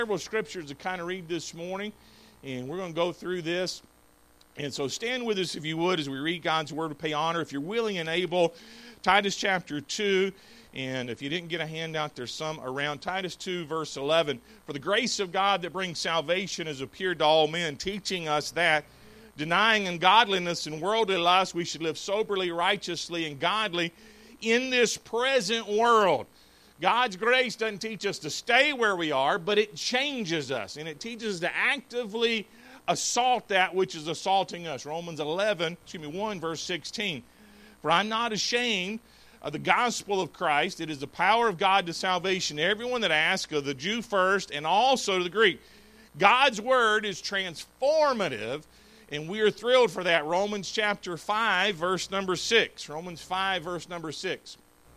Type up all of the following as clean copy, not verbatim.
Several scriptures to kind of read this morning, and we're going to go through this. And so stand with us if you would as we read God's word to pay honor. If you're willing and able, Titus chapter 2, and if you didn't get a handout, there's some around. Titus 2, verse 11. For the grace of God that brings salvation has appeared to all men, teaching us that, denying ungodliness and worldly lust, we should live soberly, righteously, and godly in this present world. God's grace doesn't teach us to stay where we are, but it changes us, and it teaches us to actively assault that which is assaulting us. Romans 1, verse 16. For I'm not ashamed of the gospel of Christ. It is the power of God to salvation to everyone that asks, of the Jew first, and also to the Greek. God's word is transformative, and we are thrilled for that. Romans chapter 5, verse number 6. Romans 5, verse number 6.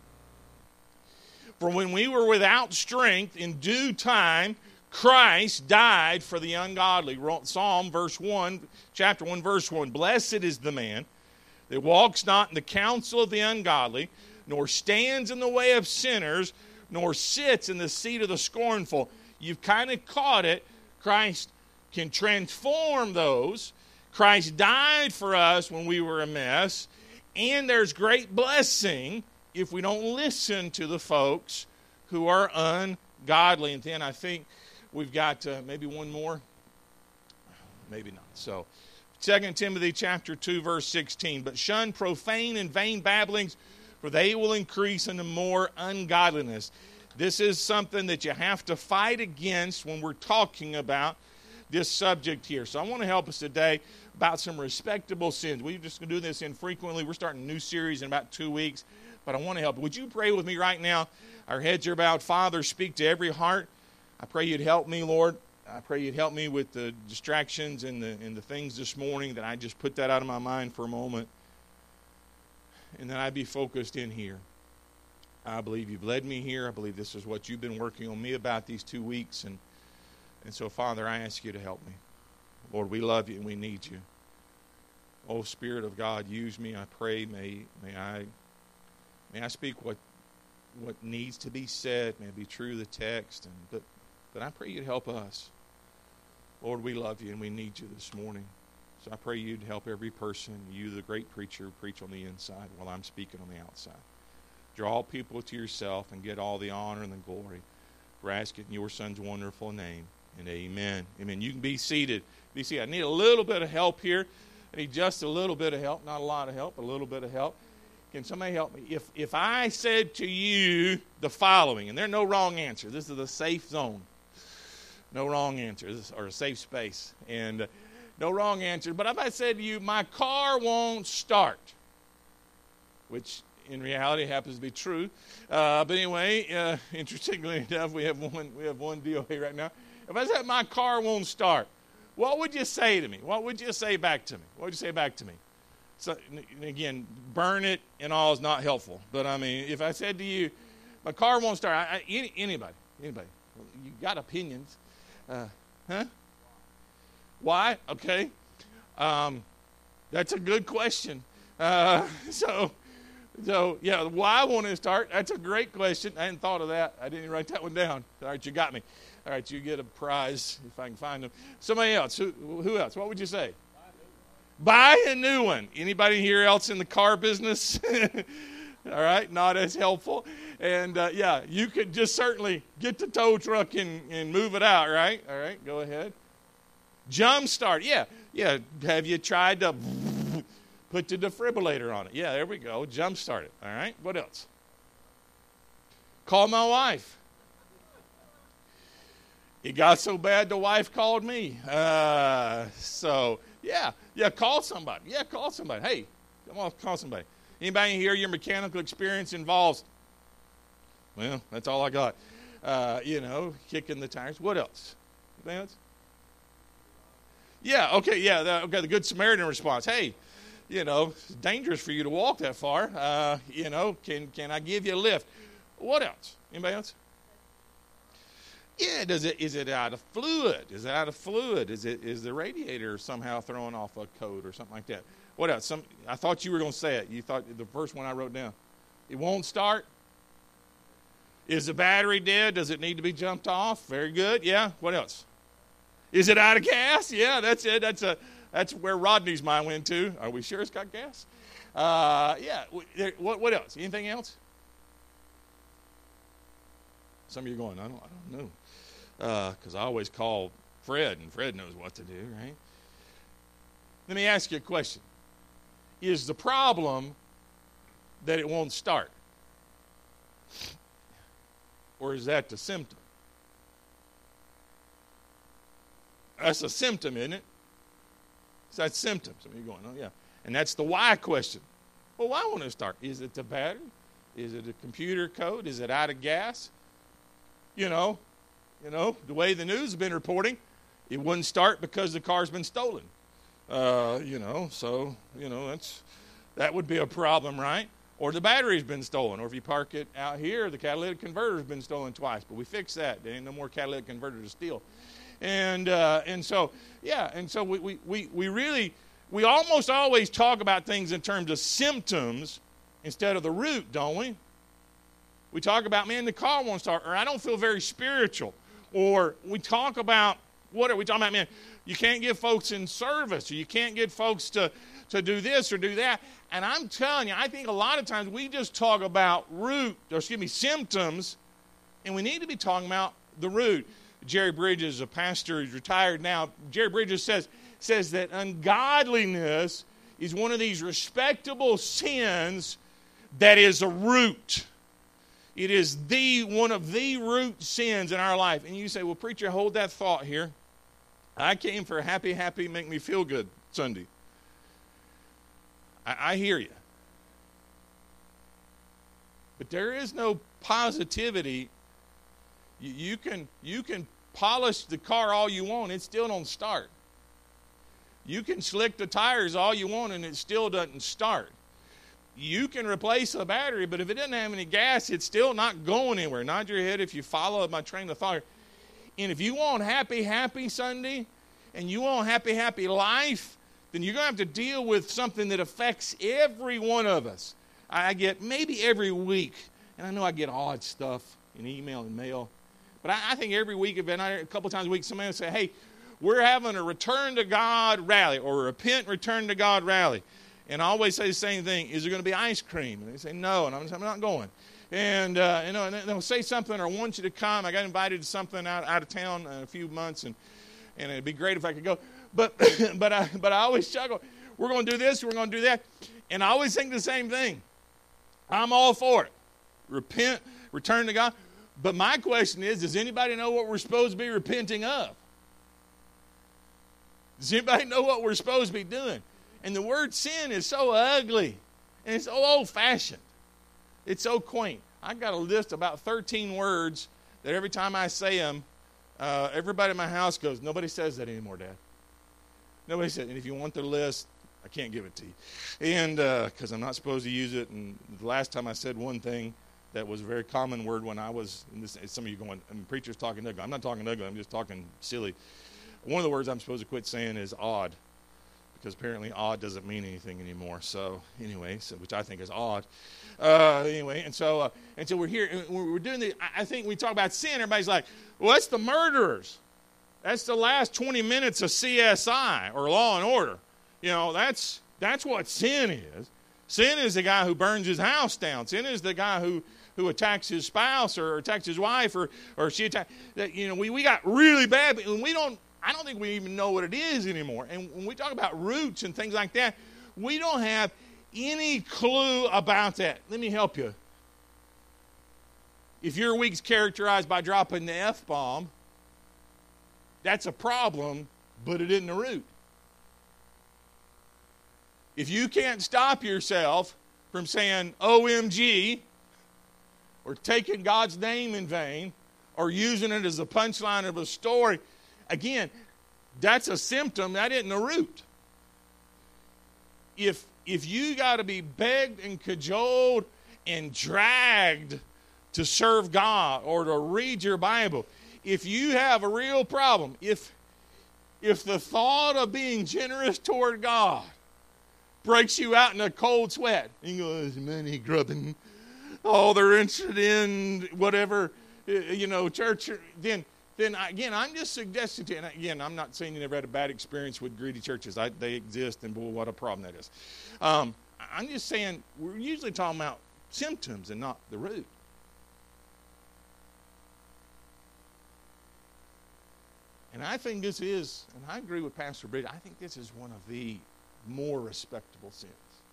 For when we were without strength, in due time, Christ died for the ungodly. Psalm chapter 1, verse 1. Blessed is the man that walks not in the counsel of the ungodly, nor stands in the way of sinners, nor sits in the seat of the scornful. You've kind of caught it. Christ can transform those. Christ died for us when we were a mess. And there's great blessing if we don't listen to the folks who are ungodly. And then I think we've got maybe one more. Maybe not. So 2 Timothy chapter 2, verse 16. But shun profane and vain babblings, for they will increase into more ungodliness. This is something that you have to fight against when we're talking about this subject here. So I want to help us today about some respectable sins. We're just going to do this infrequently. We're starting a new series in about 2 weeks, but I want to help. Would you pray with me right now? Our heads are bowed. Father, speak to every heart. I pray you'd help me, Lord. I pray you'd help me with the distractions and the things this morning, that I just put that out of my mind for a moment, and that I'd be focused in here. I believe you've led me here. I believe this is what you've been working on me about these 2 weeks, and so, Father, I ask you to help me. Lord, we love you and we need you. Oh, Spirit of God, use me. I pray, may I speak what needs to be said. May it be true to the text, but I pray you'd help us. Lord, we love you and we need you this morning. So I pray you'd help every person, you, the great preacher, preach on the inside while I'm speaking on the outside. Draw people to yourself and get all the honor and the glory. We're asking in your Son's wonderful name. And amen. Amen. You can be seated. Be seated. I need a little bit of help here. I need just a little bit of help. Not a lot of help, but a little bit of help. Can somebody help me? If I said to you the following, and there are no wrong answers. This is a safe zone. No wrong answers, or a safe space. And no wrong answer. But if I said to you, my car won't start, which in reality happens to be true. But anyway, interestingly enough, we have one DOA right now. If I said my car won't start, what would you say to me? What would you say back to me? What would you say back to me? So again, burn it and all is not helpful. But I mean, if I said to you, my car won't start, anybody, you got opinions. Huh? Why? Okay. That's a good question. So yeah, why won't it start? That's a great question. I hadn't thought of that. I didn't even write that one down. All right, you got me. All right, you get a prize if I can find them. Somebody else. Who else? What would you say? Buy a new one. Anybody here else in the car business? All right, not as helpful. And yeah, you could just certainly get the tow truck and move it out, right? All right, go ahead. Jump start. Yeah. Have you tried to put the defibrillator on it? Yeah, there we go. Jump start it. All right, what else? Call my wife. It got so bad the wife called me. So, yeah, call somebody. Yeah, call somebody. Hey, come on, call somebody. Anybody here, your mechanical experience involves, well, that's all I got. Kicking the tires. What else? Anything else? Yeah, okay, the Good Samaritan response. Hey, it's dangerous for you to walk that far. Can I give you a lift? What else? Anybody else? Yeah, is it out of fluid? Is the radiator somehow throwing off a code or something like that? What else? I thought you were going to say it. You thought the first one I wrote down. It won't start? Is the battery dead? Does it need to be jumped off? Very good. Yeah. What else? Is it out of gas? Yeah, that's it. That's where Rodney's mind went to. Are we sure it's got gas? Yeah. What else? Anything else? Some of you are going, I don't know. Because I always call Fred, and Fred knows what to do, right? Let me ask you a question. Is the problem that it won't start? Or is that the symptom? That's a symptom, isn't it? It's that symptom. Some of you are going, oh yeah. And that's the why question. Well, why won't it start? Is it the battery? Is it a computer code? Is it out of gas? You know, the way the news has been reporting, it wouldn't start because the car's been stolen. That would be a problem, right? Or the battery's been stolen. Or if you park it out here, the catalytic converter's been stolen twice. But we fixed that. There ain't no more catalytic converter to steal. And so we almost always talk about things in terms of symptoms instead of the root, don't we? We talk about, man, the car won't start, or I don't feel very spiritual. Or we talk about, what are we talking about, man? You can't get folks in service, or you can't get folks to do this or do that. And I'm telling you, I think a lot of times we just talk about symptoms, and we need to be talking about the root. Jerry Bridges, a pastor, he's retired now. Jerry Bridges says that ungodliness is one of these respectable sins that is a root. It is one of the root sins in our life. And you say, well, preacher, hold that thought here. I came for a happy, make me feel good Sunday. I hear you. But there is no positivity. You can polish the car all you want, it still don't start. You can slick the tires all you want, and it still doesn't start. You can replace the battery, but if it doesn't have any gas, it's still not going anywhere. Nod your head if you follow my train of thought. And if you want happy Sunday, and you want happy life, then you're going to have to deal with something that affects every one of us. I get maybe every week, and I know I get odd stuff in email and mail, but I think every week, a couple times a week, somebody will say, hey, we're having a Return to God rally, or a Repent, Return to God rally. And I always say the same thing, is there going to be ice cream? And they say, no, and I'm not going. And they'll say something, or I want you to come. I got invited to something out of town in a few months, and it'd be great if I could go. But I always chuckle. We're going to do this, we're going to do that. And I always think the same thing. I'm all for it. Repent, return to God. But my question is, does anybody know what we're supposed to be repenting of? Does anybody know what we're supposed to be doing? And the word sin is so ugly, and it's so old-fashioned. It's so quaint. I've got a list of about 13 words that every time I say them, everybody in my house goes, nobody says that anymore, Dad. Nobody says, and if you want the list, I can't give it to you. And because I'm not supposed to use it. And the last time I said one thing that was a very common word when I was, in this, some of you going, preacher's talking ugly. I'm not talking ugly, I'm just talking silly. One of the words I'm supposed to quit saying is odd, because apparently odd doesn't mean anything anymore. So anyway, which I think is odd. And so we're here, and we're doing the. I think we talk about sin. Everybody's like, well, that's the murderers. That's the last 20 minutes of CSI or Law and Order. That's what sin is. Sin is the guy who burns his house down. Sin is the guy who attacks his spouse or attacks his wife or she attacks. We got really bad, and we don't. I don't think we even know what it is anymore. And when we talk about roots and things like that, we don't have any clue about that. Let me help you. If your week's characterized by dropping the F-bomb, that's a problem, but it isn't a root. If you can't stop yourself from saying OMG or taking God's name in vain or using it as a punchline of a story, again, that's a symptom. That isn't a root. If you got to be begged and cajoled and dragged to serve God or to read your Bible, if you have a real problem, if the thought of being generous toward God breaks you out in a cold sweat, you go, money grubbing, oh, they're interested in whatever, church, then again, I'm just suggesting to you, and again, I'm not saying you never had a bad experience with greedy churches. They exist, and boy, what a problem that is. I'm just saying we're usually talking about symptoms and not the root. And I think this is, and I agree with Pastor Bridge, I think this is one of the more respectable sins,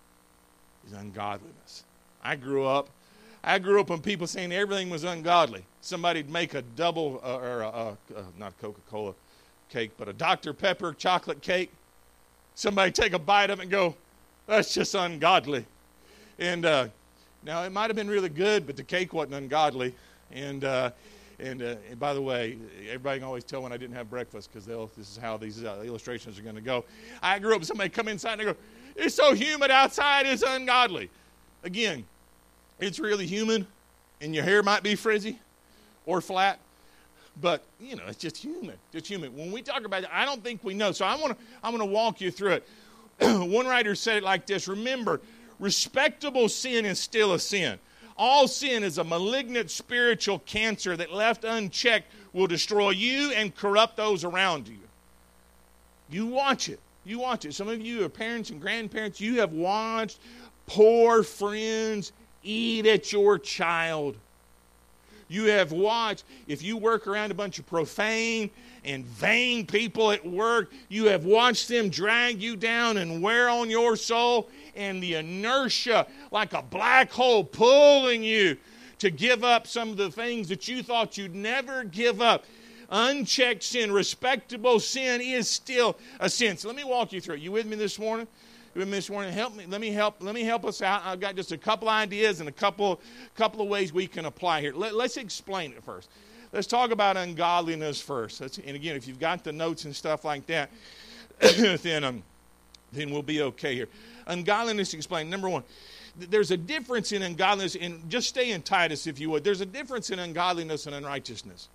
is ungodliness. I grew up on people saying everything was ungodly. Somebody'd make a double, not a Coca-Cola cake, but a Dr. Pepper chocolate cake. Somebody take a bite of it and go, that's just ungodly. And now it might have been really good, but the cake wasn't ungodly. And by the way, everybody can always tell when I didn't have breakfast because this is how these illustrations are going to go. I grew up with somebody come inside and they go, it's so humid outside, it's ungodly. Again, it's really humid, and your hair might be frizzy or flat, but, it's just humid. Just humid. When we talk about it, I don't think we know. So I'm going to walk you through it. One writer said it like this: remember, respectable sin is still a sin. All sin is a malignant spiritual cancer that left unchecked will destroy you and corrupt those around you. You watch it. You watch it. Some of you are parents and grandparents. You have watched poor friends eat at your child. You have watched, if you work around a bunch of profane and vain people at work, you have watched them drag you down and wear on your soul, and the inertia, like a black hole, pulling you to give up some of the things that you thought you'd never give up. Unchecked sin, respectable sin is still a sin. So let me walk you through it. You with me this morning? Help me. Let me help us out. I've got just a couple ideas and a couple of ways we can apply here. Let's explain it first. Let's talk about ungodliness first. And again, if you've got the notes and stuff like that, then we'll be okay here. Ungodliness explained. Number one, there's a difference in ungodliness, and just stay in Titus if you would. There's a difference in ungodliness and unrighteousness.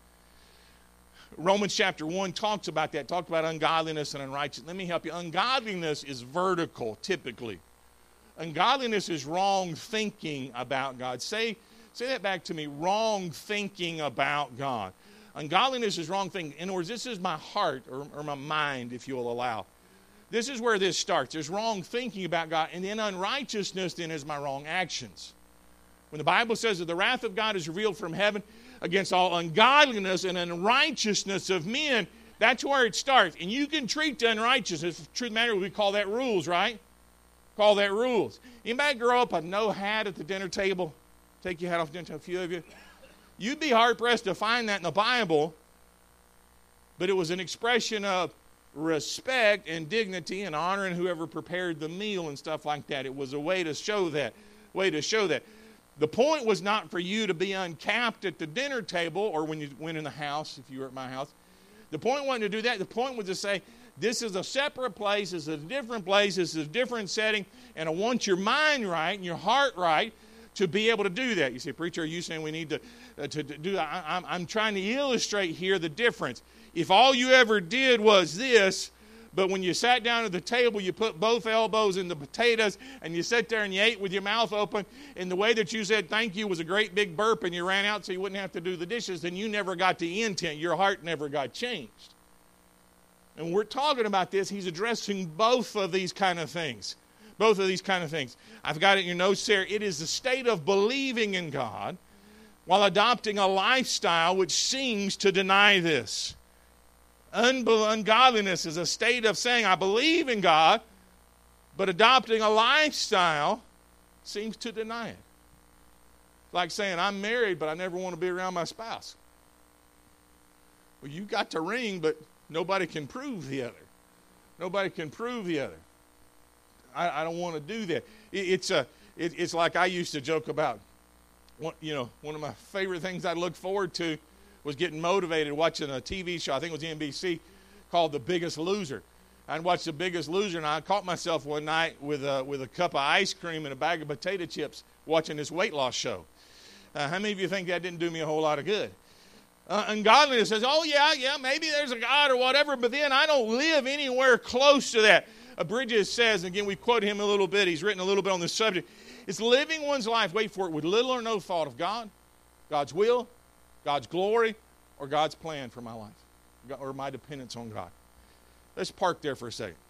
Romans chapter 1 talks about that, talked about ungodliness and unrighteousness. Let me help you. Ungodliness is vertical, typically. Ungodliness is wrong thinking about God. Say that back to me, wrong thinking about God. Ungodliness is wrong thinking. In other words, this is my heart or my mind, if you'll allow. This is where this starts. There's wrong thinking about God, and then unrighteousness then is my wrong actions. When the Bible says that the wrath of God is revealed from heaven against all ungodliness and unrighteousness of men, that's where it starts. And you can treat the unrighteousness, the truth of the matter, we call that rules, right? Call that rules. Anybody grow up with no hat at the dinner table? Take your hat off the dinner table, a few of you. You'd be hard-pressed to find that in the Bible, but it was an expression of respect and dignity and honoring whoever prepared the meal and stuff like that. It was a way to show that. The point was not for you to be uncapped at the dinner table or when you went in the house, if you were at my house. The point wasn't to do that. The point was to say, this is a separate place, this is a different place, this is a different setting, and I want your mind right and your heart right to be able to do that. You say, preacher, are you saying we need to do that? I'm trying to illustrate here the difference. If all you ever did was this, but when you sat down at the table, you put both elbows in the potatoes, and you sat there and you ate with your mouth open, and the way that you said thank you was a great big burp, and you ran out so you wouldn't have to do the dishes, then you never got the intent. Your heart never got changed. And we're talking about this. He's addressing both of these kind of things. Both of these kind of things. I've got it in your notes there. It is the state of believing in God while adopting a lifestyle which seems to deny this. Ungodliness is a state of saying, I believe in God, but adopting a lifestyle seems to deny it. Like saying, I'm married, but I never want to be around my spouse. Well, you got the ring, but nobody can prove the other. Nobody can prove the other. I don't want to do that. It's like I used to joke about. One of my favorite things I look forward to was getting motivated watching a TV show, I think it was NBC, called The Biggest Loser. I'd watched The Biggest Loser, and I caught myself one night with a cup of ice cream and a bag of potato chips watching this weight loss show. How many of you think that didn't do me a whole lot of good? Ungodliness says, oh, yeah, maybe there's a God or whatever, but then I don't live anywhere close to that. Bridges says, again, we quote him a little bit. He's written a little bit on this subject. It's living one's life, wait for it, with little or no thought of God, God's will, God's glory, or God's plan for my life, or my dependence on God. Let's park there for a second.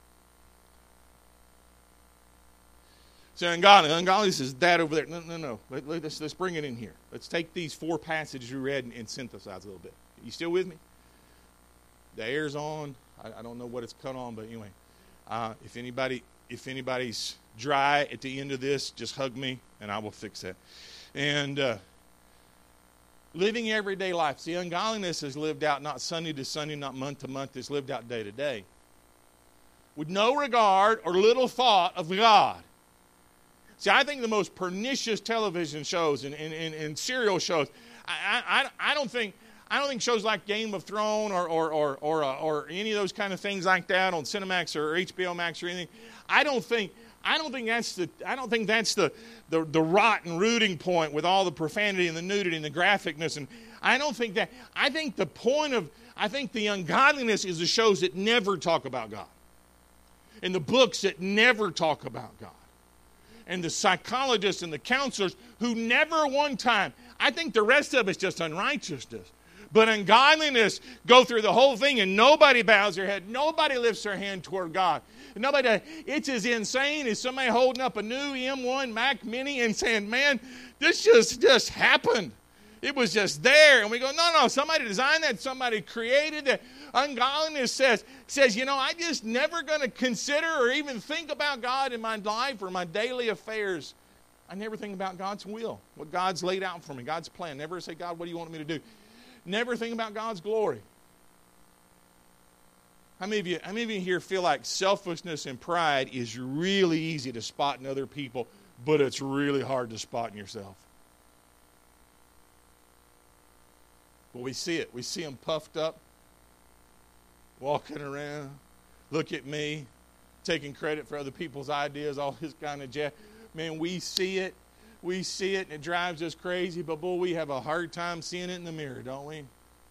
So ungodliness is that over there. No. Let's bring it in here. Let's take these 4 passages we read and synthesize a little bit. You still with me? The air's on. I don't know what it's cut on, but anyway. If anybody's dry at the end of this, just hug me and I will fix that. And living everyday life. See, ungodliness is lived out not Sunday to Sunday, not month to month. It's lived out day to day. With no regard or little thought of God. See, I think the most pernicious television shows and serial shows, I don't think shows like Game of Thrones or any of those kind of things like that on Cinemax or HBO Max or anything. I don't think that's the rotten rooting point with all the profanity and the nudity and the graphicness, and I don't think that. I think the ungodliness is the shows that never talk about God, and the books that never talk about God, and the psychologists and the counselors who never one time. I think the rest of it's just unrighteousness. But ungodliness go through the whole thing and nobody bows their head. Nobody lifts their hand toward God. It's as insane as somebody holding up a new M1 Mac Mini and saying, man, this just happened. It was just there. And we go, no, somebody designed that. Somebody created that. Ungodliness says, I just never going to consider or even think about God in my life or my daily affairs. I never think about God's will, what God's laid out for me, God's plan. Never say, God, what do you want me to do? Never think about God's glory. How many of you here feel like selfishness and pride is really easy to spot in other people, but it's really hard to spot in yourself? Well, we see it. We see them puffed up, walking around. Look at me, taking credit for other people's ideas, all this kind of jazz. Man, we see it. We see it, and it drives us crazy. But, boy, we have a hard time seeing it in the mirror, don't we?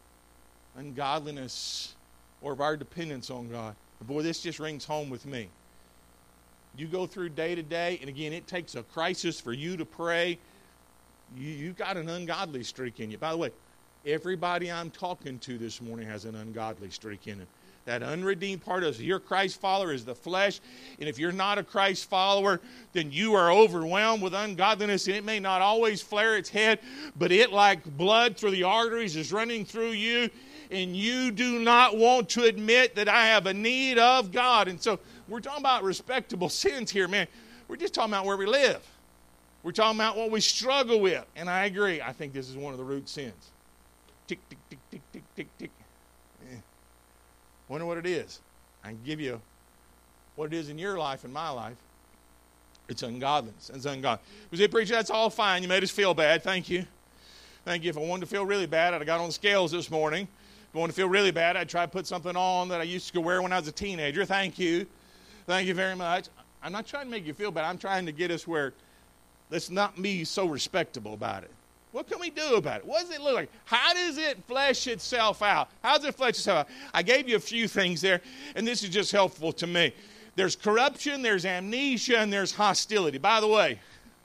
Ungodliness or of our dependence on God. But, boy, this just rings home with me. You go through day to day, and, again, it takes a crisis for you to pray. You've got an ungodly streak in you. By the way, everybody I'm talking to this morning has an ungodly streak in it. That unredeemed part of us. If you're a Christ follower is the flesh. And if you're not a Christ follower, then you are overwhelmed with ungodliness. And it may not always flare its head, but it, like blood through the arteries, is running through you. And you do not want to admit that I have a need of God. And so we're talking about respectable sins here, man. We're just talking about where we live. We're talking about what we struggle with. And I agree. I think this is one of the root sins. Tick, tick, tick, tick, tick, tick, tick. Wonder what it is. I can give you what it is in your life and my life. It's ungodliness. It's ungodliness. You say, preacher, that's all fine. You made us feel bad. Thank you. Thank you. If I wanted to feel really bad, I'd have got on the scales this morning. If I wanted to feel really bad, I'd try to put something on that I used to wear when I was a teenager. Thank you. Thank you very much. I'm not trying to make you feel bad. I'm trying to get us where let's not be so respectable about it. What can we do about it? What does it look like? How does it flesh itself out? How does it flesh itself out? I gave you a few things there, and this is just helpful to me. There's corruption, there's amnesia, and there's hostility. By the way,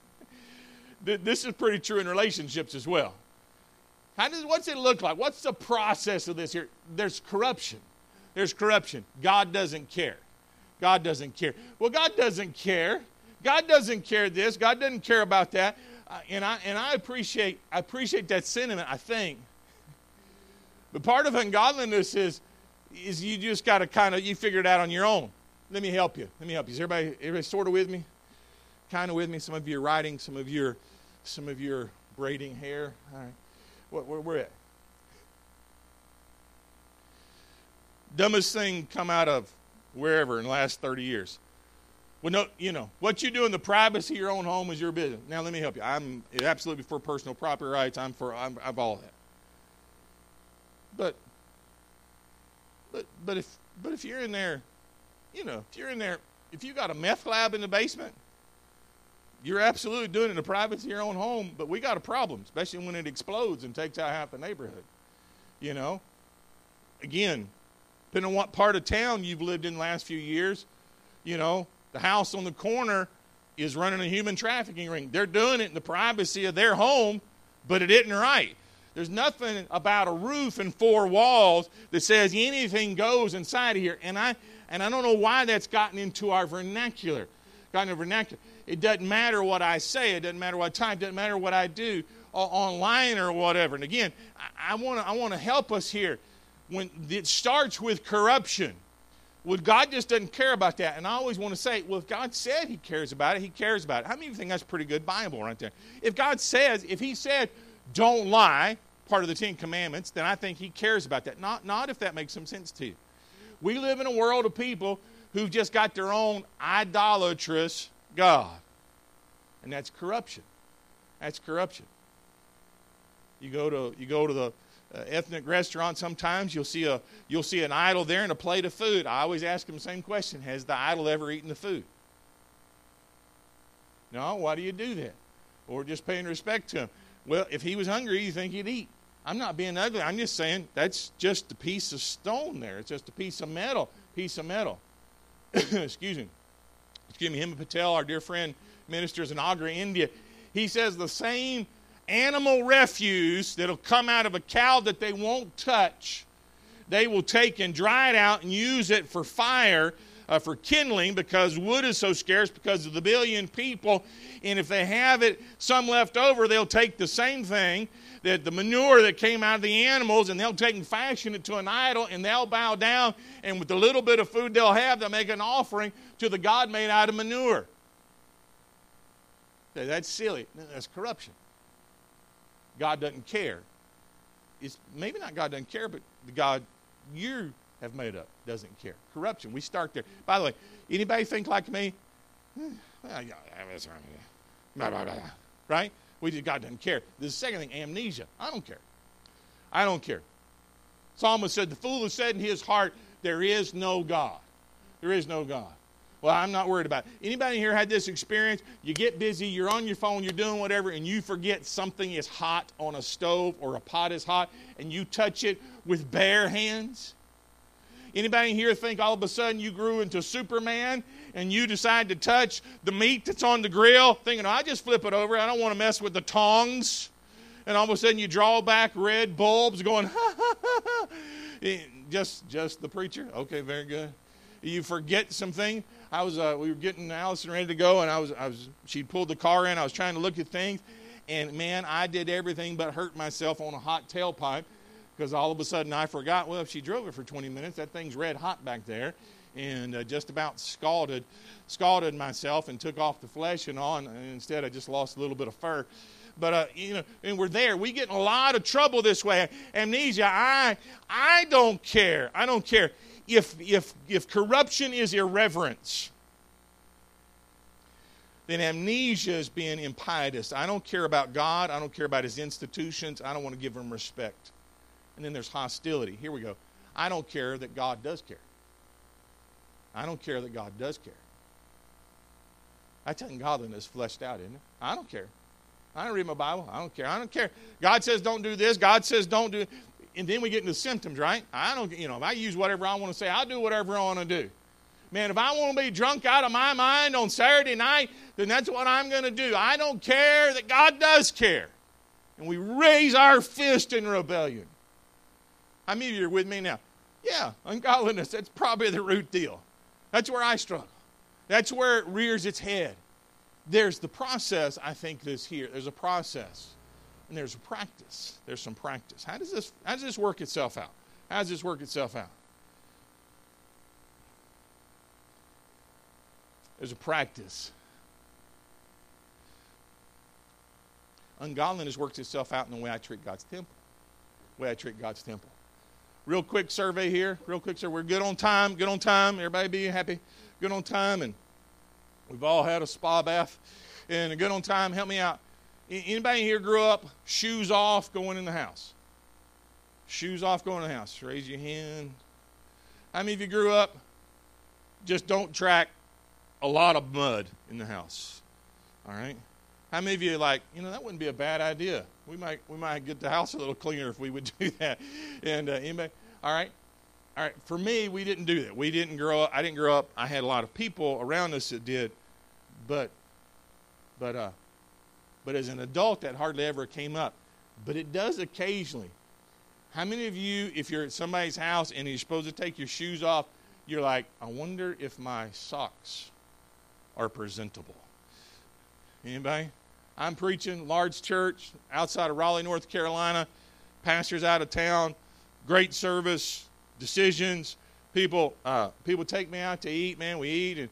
this is pretty true in relationships as well. What's it look like? What's the process of this here? There's corruption. There's corruption. God doesn't care. God doesn't care. Well, God doesn't care. God doesn't care this. God doesn't care about that. And I appreciate that sentiment, I think. But part of ungodliness is you just got to you figure it out on your own. Let me help you. Is everybody sort of with me? Kind of with me? Some of you are writing, some of you are braiding hair. All right. Where we're at. Dumbest thing come out of wherever in the last 30 years. Well, no, what you do in the privacy of your own home is your business. Now, let me help you. I'm absolutely for personal property rights. I'm all that. But if you're in there, if you got a meth lab in the basement, you're absolutely doing it in the privacy of your own home. But we got a problem, especially when it explodes and takes out half the neighborhood. Again, depending on what part of town you've lived in the last few years, the house on the corner is running a human trafficking ring. They're doing it in the privacy of their home, but it isn't right. There's nothing about a roof and four walls that says anything goes inside of here. And I don't know why that's gotten into our vernacular. It doesn't matter what I say. It doesn't matter what I type. It doesn't matter what I do online or whatever. And again, I want to help us here. When it starts with corruption, well, God just doesn't care about that. And I always want to say, well, if God said he cares about it, he cares about it. How many of you think that's pretty good Bible right there? If he said, don't lie, part of the Ten Commandments, then I think he cares about that. Not if that makes some sense to you. We live in a world of people who've just got their own idolatrous God. And that's corruption. That's corruption. You go to the ethnic restaurant sometimes, you'll see an idol there and a plate of food. I always ask them the same question: has the idol ever eaten the food? No, why do you do that? Or just paying respect to him. Well, if he was hungry, you think he'd eat. I'm not being ugly. I'm just saying that's just a piece of stone there. It's just a piece of metal. Excuse me. Hema Patel, our dear friend, ministers in Agra, India. He says the same animal refuse that'll come out of a cow that they won't touch, they will take and dry it out and use it for fire, for kindling, because wood is so scarce because of the billion people. And if they have some left over, they'll take the same thing, that the manure that came out of the animals, and they'll take and fashion it to an idol, and they'll bow down, and with the little bit of food they'll have, they'll make an offering to the god made out of manure. That's silly. That's corruption. God doesn't care. It's maybe not God doesn't care, but the God you have made up doesn't care. Corruption. We start there. By the way, anybody think like me? Right? God doesn't care. The second thing, amnesia. I don't care. Psalmist said, the fool has said in his heart, there is no God. There is no God. Well, I'm not worried about it. Anybody here had this experience? You get busy, you're on your phone, you're doing whatever, and you forget something is hot on a stove or a pot is hot, and you touch it with bare hands? Anybody here think all of a sudden you grew into Superman and you decide to touch the meat that's on the grill, thinking, I just flip it over, I don't want to mess with the tongs. And all of a sudden you draw back red bulbs going, ha, ha, ha, ha. Just the preacher? Okay, very good. You forget something. We were getting Allison ready to go, and she pulled the car in. I was trying to look at things, and man, I did everything but hurt myself on a hot tailpipe, because all of a sudden I forgot, well, if she drove it for 20 minutes, that thing's red hot back there, and just about scalded myself and took off the flesh and all, and instead I just lost a little bit of fur. But, and we're there. We get in a lot of trouble this way. Amnesia, I don't care. I don't care. If corruption is irreverence, then amnesia is being impietous. I don't care about God. I don't care about his institutions. I don't want to give him respect. And then there's hostility. Here we go. I don't care that God does care. I don't care that God does care. That's ungodliness fleshed out, isn't it? I don't care. I don't read my Bible. I don't care. I don't care. God says don't do this. God says don't do it. And then we get into symptoms, right? If I use whatever I want to say, I'll do whatever I want to do. Man, if I want to be drunk out of my mind on Saturday night, then that's what I'm going to do. I don't care that God does care. And we raise our fist in rebellion. How many of you are with me now? Yeah, ungodliness, that's probably the root deal. That's where I struggle. That's where it rears its head. There's the process, I think, that's here. There's a process. And there's a practice. There's some practice. How does this work itself out? How does this work itself out? There's a practice. Ungodliness works itself out in the way I treat God's temple. Real quick survey here. We're good on time. Everybody be happy. Good on time. And we've all had a spa bath. And a good on time. Help me out. Anybody here grew up shoes off going in the house? Shoes off going in the house. Raise your hand. How many of you grew up just don't track a lot of mud in the house? All right. How many of you are like, that wouldn't be a bad idea. We might get the house a little cleaner if we would do that. And anybody? All right. For me, we didn't do that. I didn't grow up. I had a lot of people around us that did, but But as an adult, that hardly ever came up. But it does occasionally. How many of you, if you're at somebody's house and you're supposed to take your shoes off, you're like, I wonder if my socks are presentable? Anybody? I'm preaching, large church, outside of Raleigh, North Carolina. Pastor's out of town. Great service, decisions. People take me out to eat, man. We eat,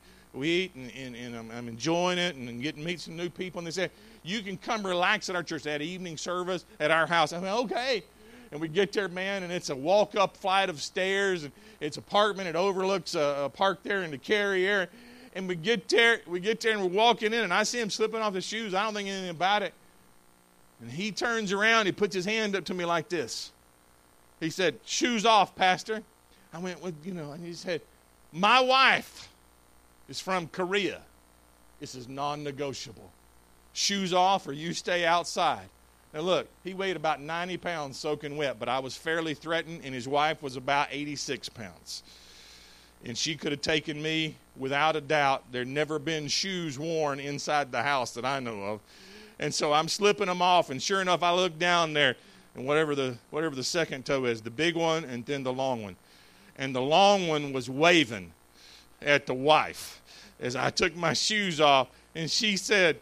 and I'm enjoying it and getting to meet some new people. And they say, you can come relax at our church. They had evening service at our house. I mean, okay. And we get there, man, and it's a walk-up flight of stairs, and it's an apartment. It overlooks a park there in the Cary area. And we get there, and we're walking in, and I see him slipping off his shoes. I don't think anything about it. And he turns around, he puts his hand up to me like this. He said, shoes off, Pastor. I went, well, and he said, my wife is from Korea. This is non-negotiable. Shoes off or you stay outside. Now look, he weighed about 90 pounds soaking wet, but I was fairly threatened, and his wife was about 86 pounds. And she could have taken me without a doubt. There'd never been shoes worn inside the house that I know of. And so I'm slipping them off, and sure enough, I look down there, and whatever the second toe is, the big one and then the long one. And the long one was waving at the wife as I took my shoes off, and she said,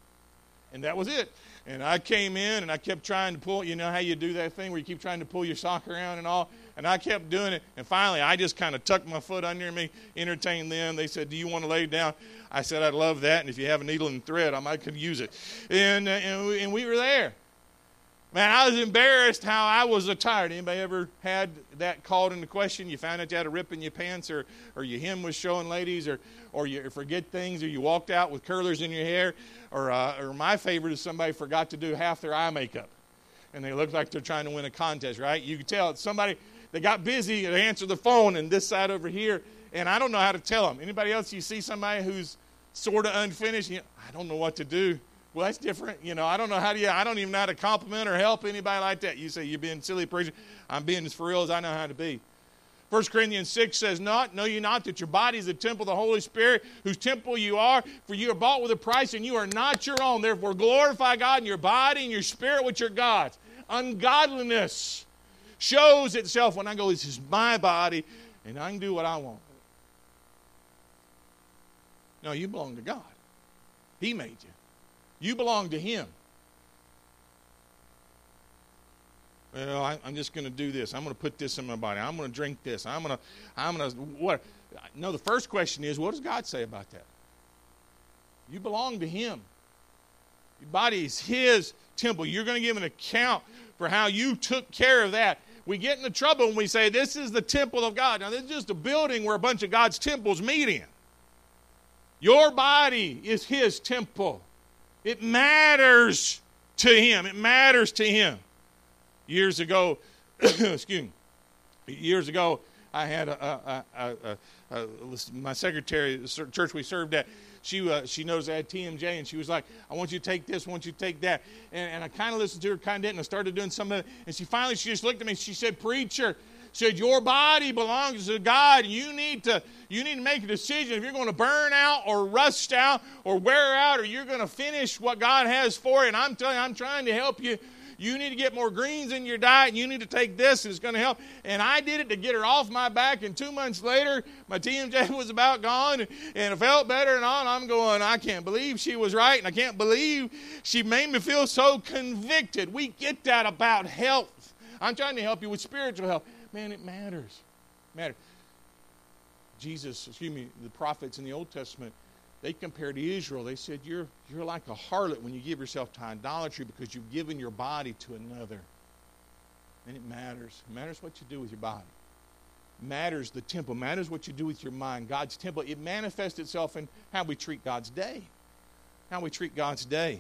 and that was it. And I came in, and I kept trying to pull, you know how you do that thing where you keep trying to pull your sock around and all? And I kept doing it, and finally I just kind of tucked my foot under me, entertained them. They said, do you want to lay down? I said, I'd love that, and if you have a needle and thread, I might could use it. And we were there. Man, I was embarrassed how I was attired. Anybody ever had that called into question? You found out you had a rip in your pants, or your hem was showing, ladies, or you forget things, or you walked out with curlers in your hair, or my favorite is somebody forgot to do half their eye makeup, and they look like they're trying to win a contest, right? You can tell it's somebody, they got busy, they answered the phone, and this side over here, and I don't know how to tell them. Anybody else, you see somebody who's sort of unfinished, I don't know what to do. Well, that's different. I don't know I don't even know how to compliment or help anybody like that. You say, you're being silly preacher. I'm being as for real as I know how to be. 1 Corinthians 6 says, know you not that your body is the temple of the Holy Spirit, whose temple you are, for you are bought with a price, and you are not your own. Therefore, glorify God in your body and your spirit, which are God's. Ungodliness shows itself when I go, this is my body, and I can do what I want. No, you belong to God. He made you. You belong to Him. Well, I'm just going to do this. I'm going to put this in my body. I'm going to drink this. I'm going to what? No, the first question is, what does God say about that? You belong to Him. Your body is His temple. You're going to give an account for how you took care of that. We get into trouble when we say this is the temple of God. Now, this is just a building where a bunch of God's temples meet in. Your body is His temple. It matters to Him. It matters to Him. Years ago, I had my secretary, the church we served at, she knows I had TMJ, and she was like, I want you to take this, I want you to take that. And I kind of listened to her, kind of didn't. I started doing some of it. And she just looked at me, she said, preacher, said, your body belongs to God. You need to make a decision if you're going to burn out or rust out or wear out, or you're going to finish what God has for you. And I'm telling you, I'm trying to help you. You need to get more greens in your diet, and you need to take this, and it's going to help. And I did it to get her off my back, and 2 months later, my TMJ was about gone, and I felt better and all. And I'm going, I can't believe she was right, and I can't believe she made me feel so convicted. We get that about health. I'm trying to help you with spiritual health. Man, it matters. The prophets in the Old Testament, they compared to Israel. They said, you're like a harlot when you give yourself to idolatry because you've given your body to another. And it matters. It matters what you do with your body. It matters the temple. It matters what you do with your mind. God's temple, it manifests itself in how we treat God's day. How we treat God's day.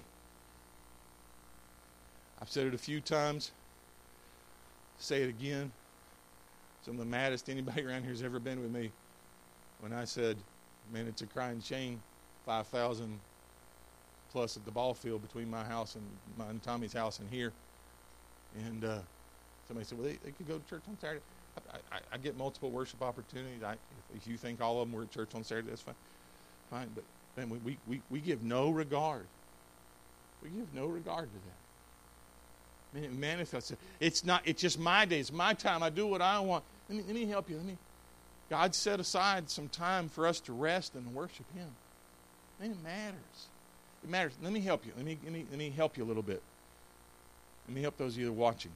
I've said it a few times. Say it again. Some of the maddest anybody around here has ever been with me when I said, man, it's a crying shame, 5,000 plus at the ball field between my house and Tommy's house and here. And somebody said, well, they could go to church on Saturday. I get multiple worship opportunities. If you think all of them were at church on Saturday, that's fine. But man, we give no regard We give no regard to that. Man, it manifests. It's just my day. It's my time. I do what I want. Let me help you. God set aside some time for us to rest and worship Him. Man, it matters. It matters. Let me help you. Let me help you a little bit. Let me help those of you that are watching.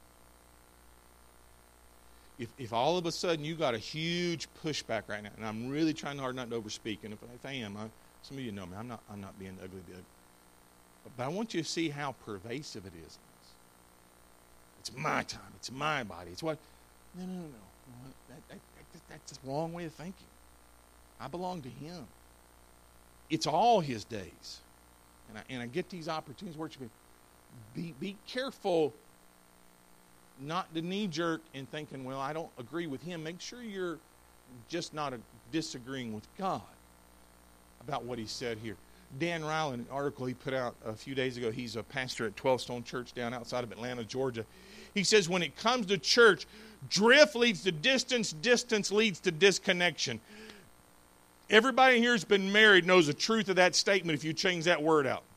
If all of a sudden you got a huge pushback right now, and I'm really trying hard not to overspeak, and if I am, some of you know me. I'm not being ugly. But I want you to see how pervasive it is. It's my time. It's my body. It's what? No. That's the wrong way of thinking. I belong to Him. It's all His days. And I get these opportunities to worship Him. Be careful not to knee-jerk in thinking, well, I don't agree with Him. Make sure you're just not disagreeing with God about what He said here. Dan Ryle, in an article he put out a few days ago, he's a pastor at 12 Stone Church down outside of Atlanta, Georgia. He says, when it comes to church, drift leads to distance, distance leads to disconnection. Everybody here who's been married knows the truth of that statement if you change that word out.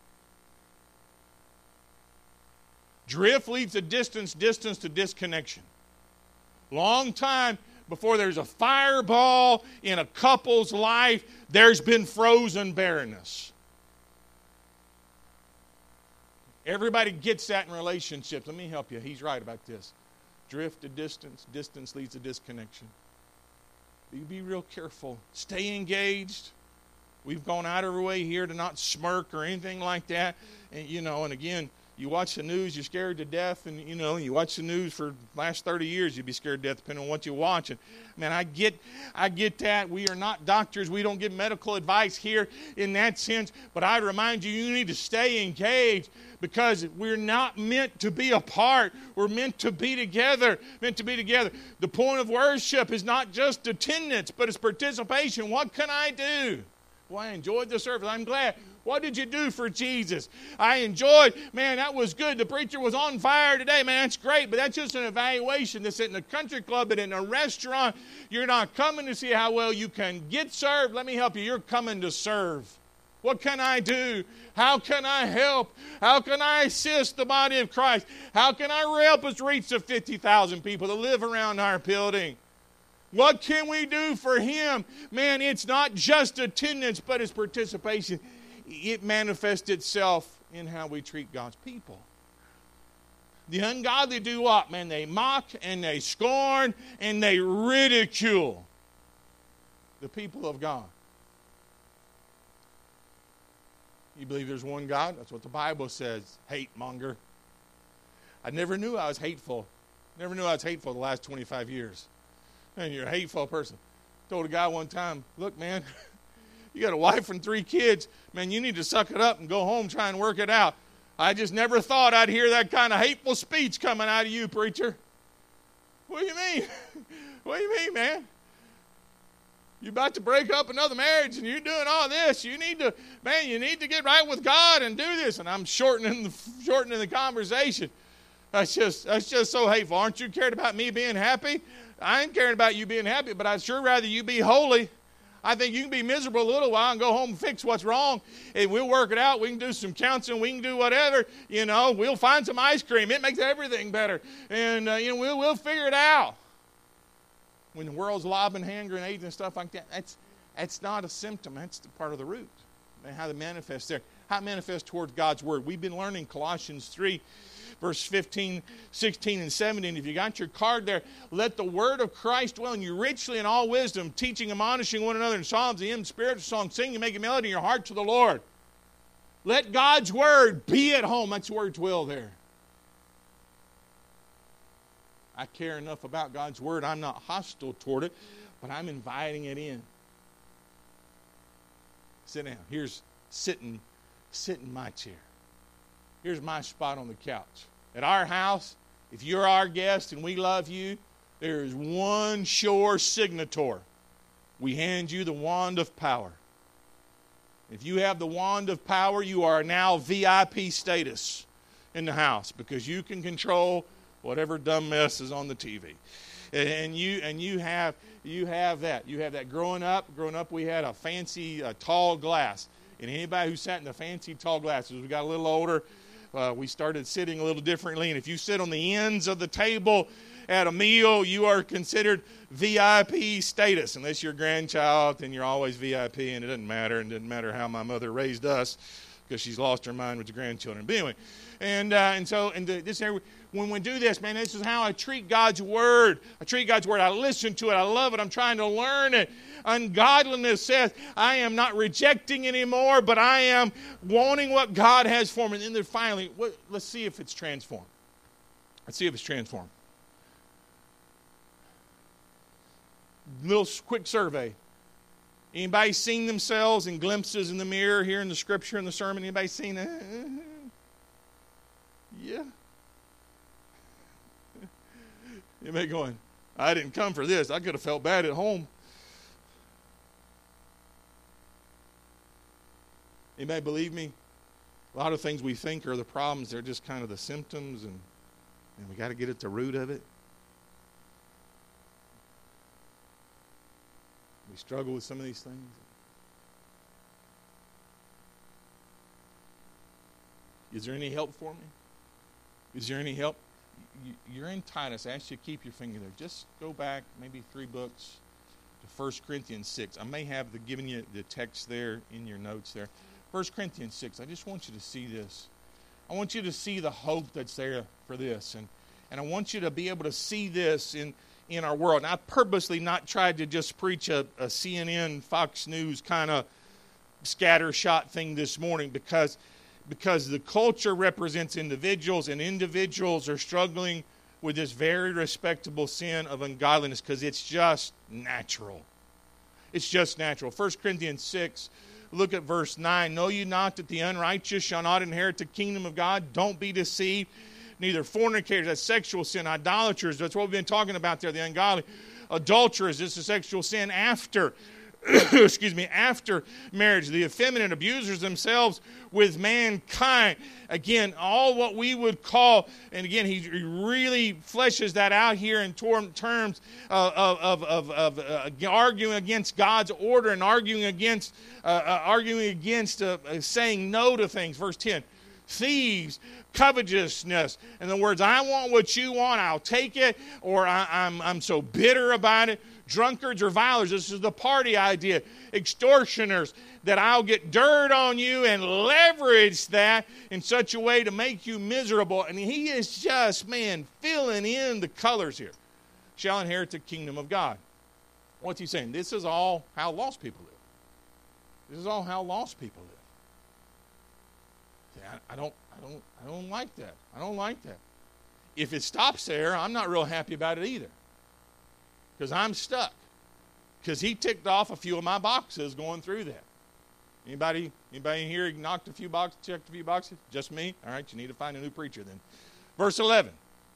Drift leads to distance, distance to disconnection. Long time before there's a fireball in a couple's life, there's been frozen barrenness. Everybody gets that in relationships. Let me help you. He's right about this. Drift to distance, distance leads to disconnection. Be real careful. Stay engaged. We've gone out of our way here to not smirk or anything like that. And again, you watch the news, you're scared to death, and you watch the news for the last 30 years, you'd be scared to death depending on what you watch. And man, I get that. We are not doctors. We don't give medical advice here in that sense. But I remind you, you need to stay engaged because we're not meant to be apart. We're meant to be together. The point of worship is not just attendance, but it's participation. What can I do? Well, I enjoyed the service. I'm glad. What did you do for Jesus? I enjoyed, man, that was good. The preacher was on fire today. Man, that's great, but that's just an evaluation. That's in a country club, but in a restaurant, you're not coming to see how well you can get served. Let me help you. You're coming to serve. What can I do? How can I help? How can I assist the body of Christ? How can I help us reach the 50,000 people that live around our building? What can we do for Him? Man, it's not just attendance, but it's participation. It manifests itself in how we treat God's people. The ungodly do what? Man, they mock and they scorn and they ridicule the people of God. You believe there's one God? That's what the Bible says. Hate monger. I never knew I was hateful. The last 25 years. Man, you're a hateful person. Told a guy one time, look, man, you got a wife and 3 kids. Man, you need to suck it up and go home, try and work it out. I just never thought I'd hear that kind of hateful speech coming out of you, preacher. What do you mean? What do you mean, man? You're about to break up another marriage and you're doing all this. You need to get right with God and do this. And I'm shortening the conversation. That's just so hateful. Aren't you cared about me being happy? I ain't caring about you being happy, but I'd sure rather you be holy. I think you can be miserable a little while and go home and fix what's wrong, and we'll work it out. We can do some counseling. We can do whatever. We'll find some ice cream. It makes everything better, and we'll figure it out. When the world's lobbing hand grenades and stuff like that, that's not a symptom. That's the part of the root. And how it manifests there. How it manifests towards God's Word. We've been learning Colossians 3, verse 15, 16, and 17. If you got your card there, let the Word of Christ dwell in you richly in all wisdom, teaching, admonishing one another in psalms, and hymns, spiritual songs, singing, and making melody in your heart to the Lord. Let God's Word be at home. That's the word dwell there. I care enough about God's Word. I'm not hostile toward it, but I'm inviting it in. Sit down. Here's sit in my chair. Here's my spot on the couch. At our house, if you're our guest and we love you, there is one sure signator. We hand you the wand of power. If you have the wand of power, you are now VIP status in the house because you can control whatever dumb mess is on the TV. And you have that. You have that. Growing up we had a fancy tall glass. And anybody who sat in the fancy tall glasses, we got a little older, we started sitting a little differently. And if you sit on the ends of the table at a meal, you are considered VIP status. Unless you're a grandchild, then you're always VIP, and it doesn't matter. And it doesn't matter how my mother raised us, because she's lost her mind with the grandchildren. But anyway, when we do this, man, this is how I treat God's Word. I treat God's Word. I listen to it. I love it. I'm trying to learn it. Ungodliness says, I am not rejecting anymore, but I am wanting what God has for me. And then finally, let's see if it's transformed. Let's see if it's transformed. Little quick survey. Anybody seen themselves in glimpses in the mirror here in the scripture in the sermon? Anybody seen that? Yeah. Anybody going, I didn't come for this. I could have felt bad at home. Anybody believe me? A lot of things we think are the problems, they're just kind of the symptoms, and we got to get at the root of it. We struggle with some of these things. Is there any help for me? Is there any help? You're in Titus. I ask you to keep your finger there. Just go back maybe 3 books to 1 Corinthians 6. I may have given you the text there in your notes there. 1 Corinthians 6. I just want you to see this. I want you to see the hope that's there for this. And I want you to be able to see this in our world. And I purposely not tried to just preach a CNN, Fox News kind of scattershot thing this morning because the culture represents individuals, and individuals are struggling with this very respectable sin of ungodliness because it's just natural. It's just natural. 1 Corinthians 6, look at verse 9. Know you not that the unrighteous shall not inherit the kingdom of God? Don't be deceived. Neither fornicators, that's sexual sin, idolaters, that's what we've been talking about there, the ungodly. Adulterers, this is sexual sin after, after marriage. The effeminate, abusers themselves with mankind. Again, all what we would call, and again, he really fleshes that out here in terms of arguing against God's order and arguing against saying no to things. Verse 10. Thieves, covetousness. In other words, I want what you want, I'll take it, or I'm so bitter about it. Drunkards or violers, this is the party idea. Extortioners, that I'll get dirt on you and leverage that in such a way to make you miserable. And he is just, filling in the colors here. Shall inherit the kingdom of God. What's he saying? This is all how lost people live. This is all how lost people live. I don't like that. I don't like that. If it stops there, I'm not real happy about it either. Because I'm stuck. Because he ticked off a few of my boxes going through that. Anybody in here knocked a few boxes, checked a few boxes? Just me? All right, you need to find a new preacher then. Verse 11.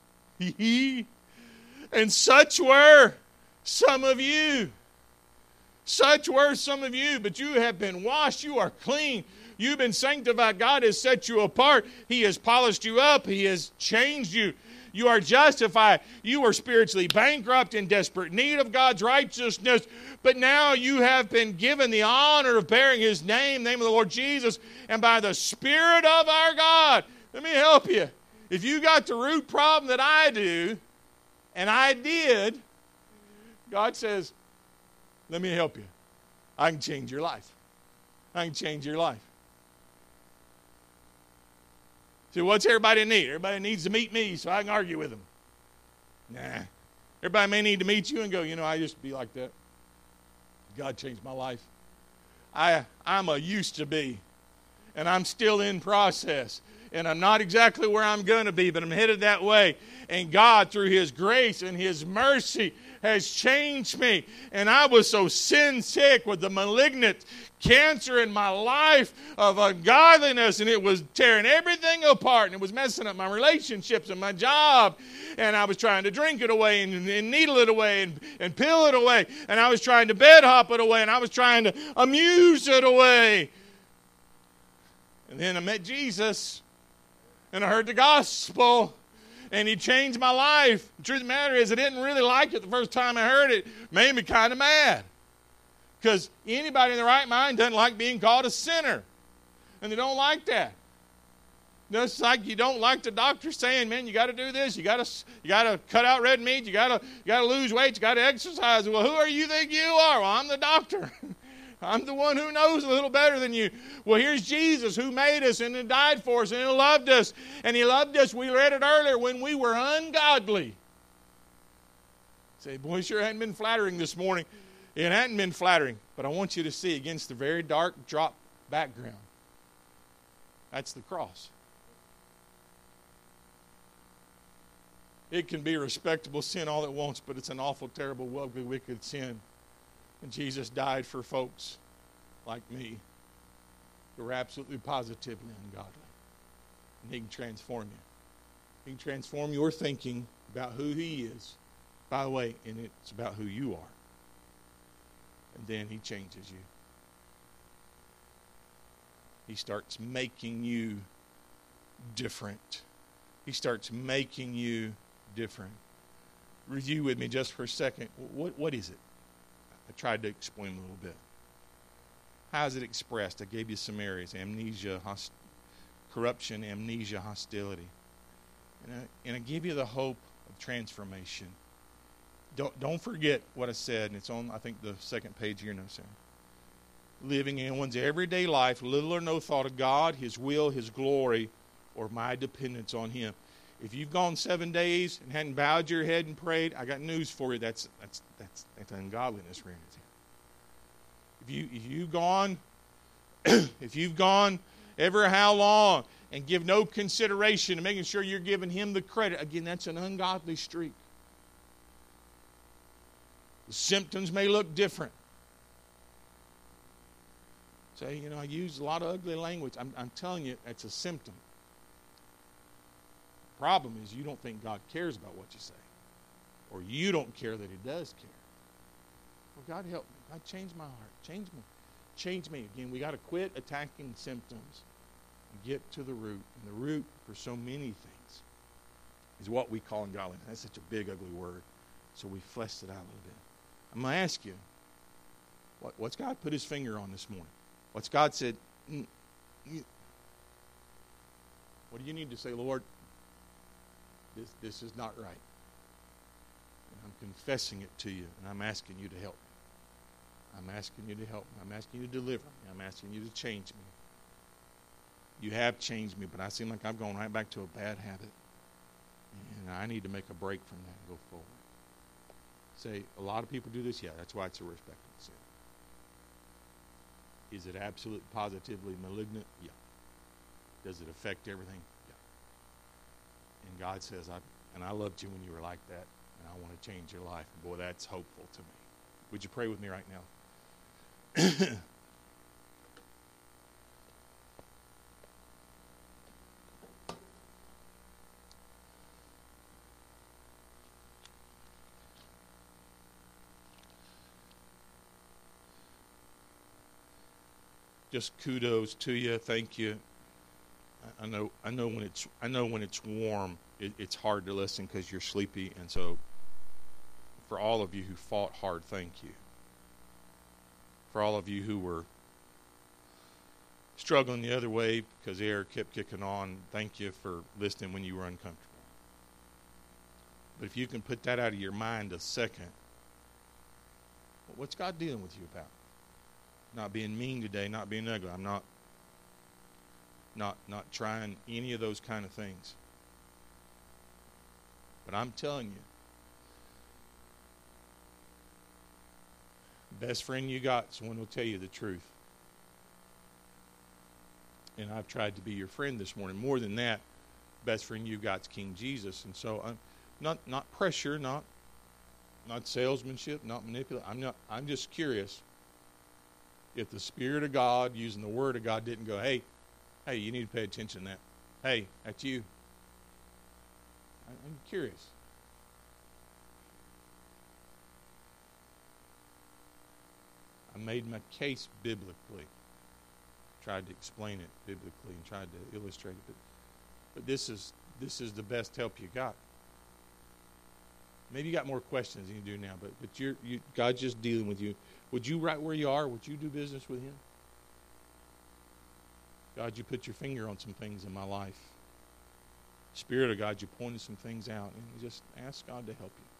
And such were some of you. Such were some of you, but you have been washed, you are clean. You've been sanctified. God has set you apart. He has polished you up. He has changed you. You are justified. You were spiritually bankrupt, in desperate need of God's righteousness. But now you have been given the honor of bearing His name, the name of the Lord Jesus, and by the Spirit of our God. Let me help you. If you got the root problem that I do, and I did, God says, let me help you. I can change your life. I can change your life. So what's everybody need? Everybody needs to meet me so I can argue with them. Nah. Everybody may need to meet you and go, I used to be like that. God changed my life. I'm a used to be. And I'm still in process. And I'm not exactly where I'm going to be, but I'm headed that way. And God, through His grace and His mercy, has changed me. And I was so sin sick with the malignant cancer in my life of ungodliness, and it was tearing everything apart, and it was messing up my relationships and my job, and I was trying to drink it away and needle it away and pill it away, and I was trying to bed hop it away, and I was trying to amuse it away. And then I met Jesus, and I heard the gospel, and He changed my life. The truth of the matter is I didn't really like it the first time I heard it. It made me kind of mad. Because anybody in their right mind doesn't like being called a sinner. And they don't like that. Just like you don't like the doctor saying, man, you got to do this. You got to cut out red meat. You got to lose weight. You got to exercise. Well, who are you think you are? Well, I'm the doctor. I'm the one who knows a little better than you. Well, here's Jesus who made us and who died for us and who loved us. And He loved us, we read it earlier, when we were ungodly. Say, boy, sure hadn't been flattering this morning. It hadn't been flattering. But I want you to see against the very dark drop background. That's the cross. It can be a respectable sin all at once, but it's an awful, terrible, ugly, wicked sin. And Jesus died for folks like me who are absolutely positively ungodly. And He can transform you. He can transform your thinking about who He is. By the way, and it's about who you are. And then He changes you. He starts making you different. He starts making you different. Review with me just for a second. What is it? I tried to explain a little bit. How is it expressed? I gave you some areas. Amnesia, corruption, amnesia, hostility. And I give you the hope of transformation. Don't forget what I said, and it's on, I think, the second page of your notes there. Living in one's everyday life, little or no thought of God, His will, His glory, or my dependence on Him. If you've gone 7 days and hadn't bowed your head and prayed, I got news for you. That's ungodliness. If you've gone ever how long and give no consideration to making sure you're giving Him the credit, again, that's an ungodly streak. The symptoms may look different. Say, I use a lot of ugly language. I'm telling you, it's a symptom. The problem is you don't think God cares about what you say. Or you don't care that He does care. Well, God help me. God change my heart. Change me. Change me. Again, we got to quit attacking symptoms and get to the root. And the root for so many things is what we call ungodliness. That's such a big, ugly word. So we fleshed it out a little bit. I'm going to ask you, what's God put His finger on this morning? What's God said? What do you need to say, Lord? This is not right. And I'm confessing it to you, and I'm asking you to help me. I'm asking you to help me. I'm asking you to deliver me. I'm asking you to change me. You have changed me, but I seem like I've gone right back to a bad habit. And I need to make a break from that and go forward. Say, a lot of people do this? Yeah, that's why it's a respectable sin. Is it absolutely positively malignant? Yeah. Does it affect everything? Yeah. And God says, I loved you when you were like that, and I want to change your life. Boy, that's hopeful to me. Would you pray with me right now? Just kudos to you. Thank you. I know when it's warm, it's hard to listen because you're sleepy, and so for all of you who fought hard, thank you. For all of you who were struggling the other way because the air kept kicking on, thank you for listening when you were uncomfortable. But if you can put that out of your mind a second, what's God dealing with you about? Not being mean today, not being ugly. I'm not trying any of those kind of things. But I'm telling you, the best friend you got is one who will tell you the truth. And I've tried to be your friend this morning. More than that, best friend you got is King Jesus. And so I'm not pressure, not salesmanship, not manipulation. I'm just curious if the Spirit of God, using the Word of God, didn't go, hey, you need to pay attention to that. Hey, that's you. I'm curious. I made my case biblically. Tried to explain it biblically and tried to illustrate it. But this is the best help you got. Maybe you got more questions than you do now, but God's just dealing with you. Would you right where you are? Would you do business with Him? God, you put your finger on some things in my life. Spirit of God, you pointed some things out. And you just ask God to help you.